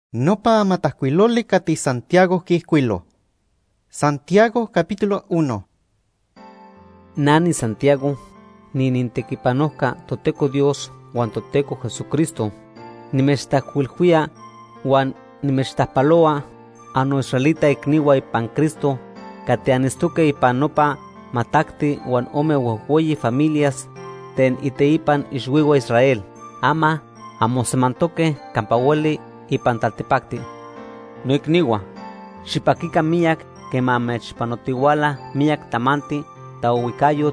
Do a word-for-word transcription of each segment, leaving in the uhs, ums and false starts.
Nopa matascuiloli cati Santiago quiscuilo. Santiago capítulo uno. Nani Santiago, ni nintequipanohca Toteco Dios huan Toteco Jesucristo, nimechtacuilhuia huan nimechtahpaloa ano israelita ikniua ipan Cristo, cati anistuque ipan nopa matacti huan ome huehueyi familias ten iteipan ixuiua Israel, ama amosemantoque campaueli ipan taltipacti. No ikniua, xipaquica miak quema mechpanotihuala miak tamanti tauicayot,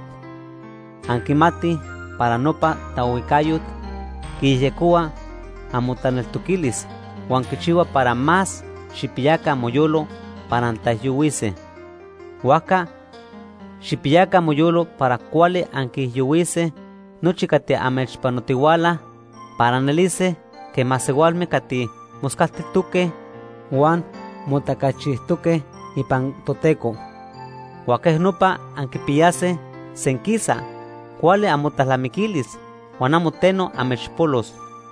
anquimati para nopa tauicayot, quiyecua amotaneltuquilis, huan quichiua para más xipiaca moyolo para antahyuhuise. Huaca, xipiaca moyolo para cuale anquihyuhuise, nochi cati amechpanotihuala para nelise que masigualme cati moscaltituque huan motacachihtuque ipan Toteco. Huaqueh nopa anquipiyase senquisa cuale amotahlamiquilis huan amoteno amechpolos.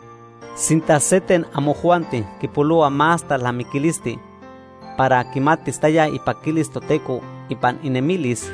Sintaseten amojuanti quipoloa más tahlamiquilisti para quimatis taya ipaquilis Toteco ipan inemilis,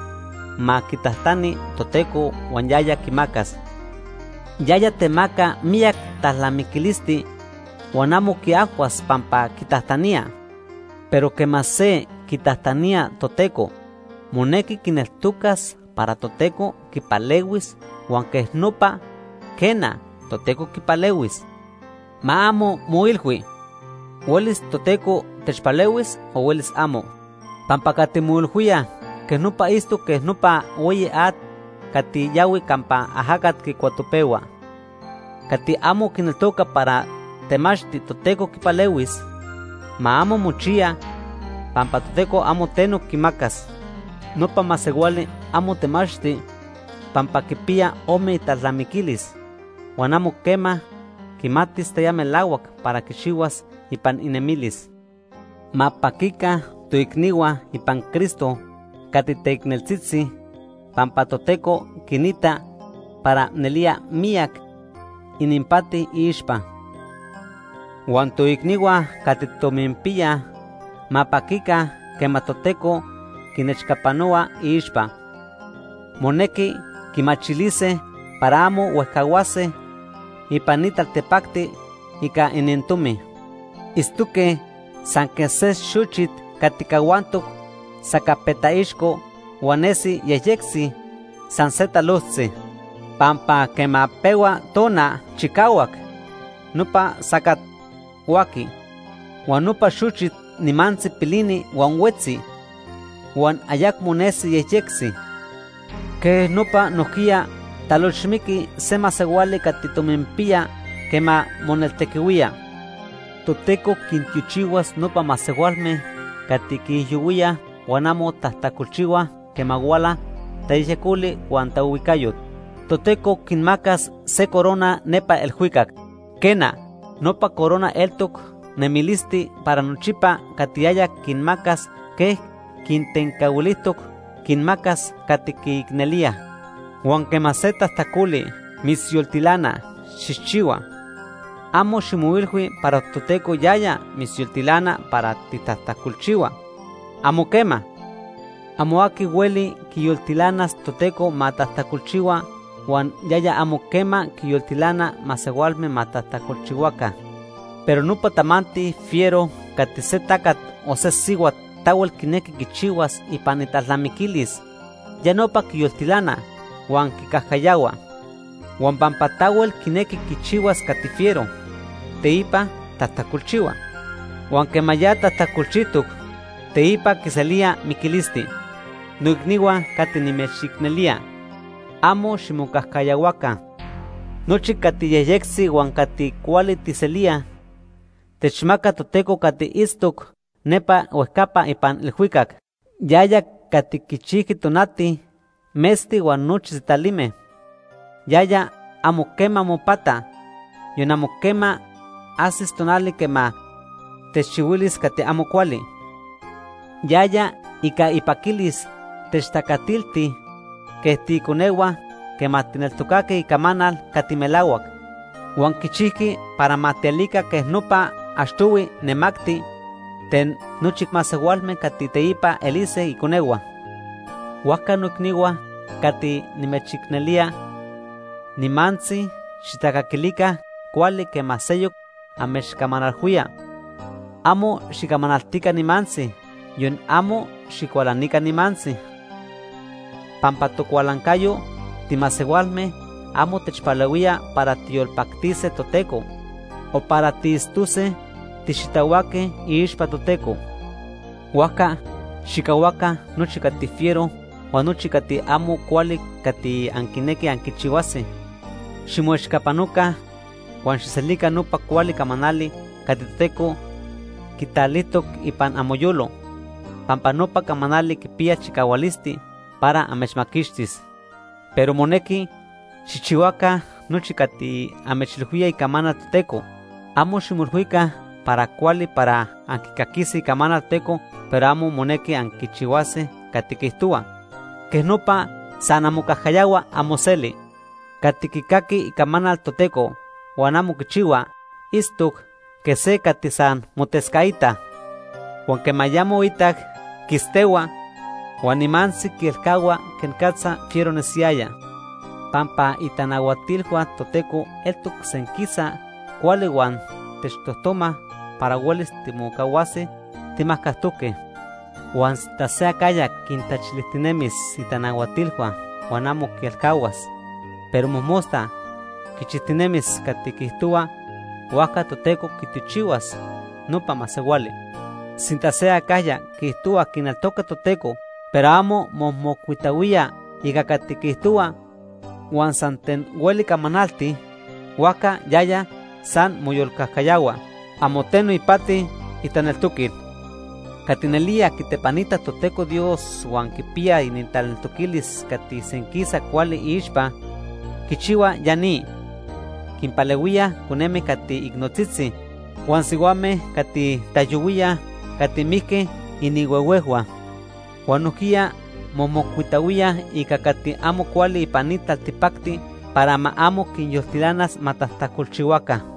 ma quitahtani Toteco huan yaya quimacas. Yaya temaca miak tahlamiquilisti huan amo quiahuas pampa quitahtania, pero que mas se quitahtania Toteco, moneki quineltucas para Toteco quipalewis huan queh nopa quena Toteco quipalewis. Ma amo moilhui, huelis Toteco techpalewis o huelis amo, pampa cati moilhuia que nopa isto que nopa oye at cati yawi campa ajacat quicuatopeua. Cati amo quineltoca para temachti Toteco quipalewis, ma amo mochia pampa Toteco amo teno quimacas. Nopa maseguali amo temachti pampa quipia ome tahlamiquilis, huan amo quema quimatis teyamelauac para quichiuas ipan inemilis. Ma paquica toicniua ipan Cristo cati teicneltzitzi, pampa Toteco quinita para nelia miak inimpati ixpa. Huan toicniua cati tominpia ma paquica quema Toteco quinechcapanoa ixpa. Moneki quimachilise para amo huehcahuase ipan nitaltepacti ica inintumi. Istuque san que se xuchit cati cahuantoc sacapetaixco huanesi yeyexi san setalozzi, pampa quema peua tona chicauac nopa sacat huaki, huan nopa xuchit nimanzi pilini huan huetzi, huan ayac monesi yeyexi. Que nopa nohquia talolxmiki se maseguali cati tominpia quema moneltequiuia. Toteco quintiuchiuas nopa masegualme cati quihyuhuia huan amo tahtaculchiua quema guala taiyeculi huan tauicayot. Toteco quinmacas se corona nepa elhuicac. Quena, nopa corona eltoc nemilisti para nochipa cati aya quinmacas que quintencahuilihtoc quinmacas cati quiicnelia. Huan quema se tahtaculi misyoltilana xixchiua. Amo ximuilhui para Toteco yaya misyoltilana para titahtaculchiua. Amo quema. Amo aki hueli quiyoltilanas Toteco matahtaculchiua huan yaya amo quema quiyoltilana masegualme matahtaculchihuaca. Pero nopa tamanti fiero cati se tacat o se siuat tauel quineki quichiuas ipan itahlamiquilis, ya nopa quiyoltilana huan quicahcayaua. Huan pampa tauel quineki quichiuas cati fiero, teipa tahtaculchiua. Huan quema ya tahtaculchituc, teipa quiselia miquilisti. Noicniua cati nimechicnelia, amo ximocahcayauaca. Nochi cati yeyexi huan cati cuali tiselia, techmaca Toteco cati istoc nepa huehcapa ipan ilhuicac. Yaya cati quichihqui tonati, mesti huan nochi sitalimeh. Yaya amo quema mopata, yon amo quema asis tonali quema techchiuilis cati amo cuali. Yaya ica ipaquilis techtacatilti que ticoneua quema tineltocaque ica manal cati melauac. Huan quichihqui para matialica que nopa ashtuwi nemakti ten nuchik masewalme kati teipa Elise y conewa. Waka nukniwa kati nimechiknelia nimanzi xitakakilika kuali que maseyuk amexkamanalhuya. Amo xikamanaltika nimanzi, yun amo xikualanika nimanzi. Pampatokualankayo timasewalme amo techpalewia para tiolpaktise toteco, o para tiistuse tixitawake iixpa toteco. Waka xikawaka nochi kati fiero, wan nochi kati amo kuali kati ankineki ankichiwase. Ximoexkapanuka wan xiselika nopa kuali kamanali kati toteco kitalitok ipan amoyolo, pampa nopa kamanali kipia chikawalisti para amechmakixtis. Pero moneki xichiwaka nochi kati amechilhuia ikamana toteco, amo ximolhuika para kuali para ankikakisi ikamana toteco, pero amo moneki ankichiwase kati kihtua. Kehnopa san amokajayawa amoseli, kati kikaki ikamana toteco, wan amo kichiwa, istuk que se kati san moteskaita, wan kemayamo itak kistewa, wan imansi kielkawa kenkatsa fiero nesiaya. Pampa itanahuatilhua toteco eltuk senkisa kuali wan techtohtoma para huelis timokawase timahkahtoke. Wan tasea kaya kintachilihtinemis itanahuatilhua wan amo kielkawas, pero mohmosta kichihtinemis kati kihtua waka toteco kitichiwas nopa masewali. Sintasea kaya kihtua kinaltoka toteco, pero amo mohmokuitawia ika kati kihtua wan santen hueli kamanalti, waka yaya san moyolkahkayawa, amoteno ipati itaneltukil. Katinelia kitepanita toteco Dios wan kipia inintalneltukilis kati senkisa kuali iixpa, kichiwa yani kinpalewia kunemi kati ignotzitzi, wan siwame kati tayuwia kati mihke iniwewehua, wan nohkia momokuitawia ika kati amo kuali ipanita altipakti para ma amo kinyoltilanas matahtakolchiwaka.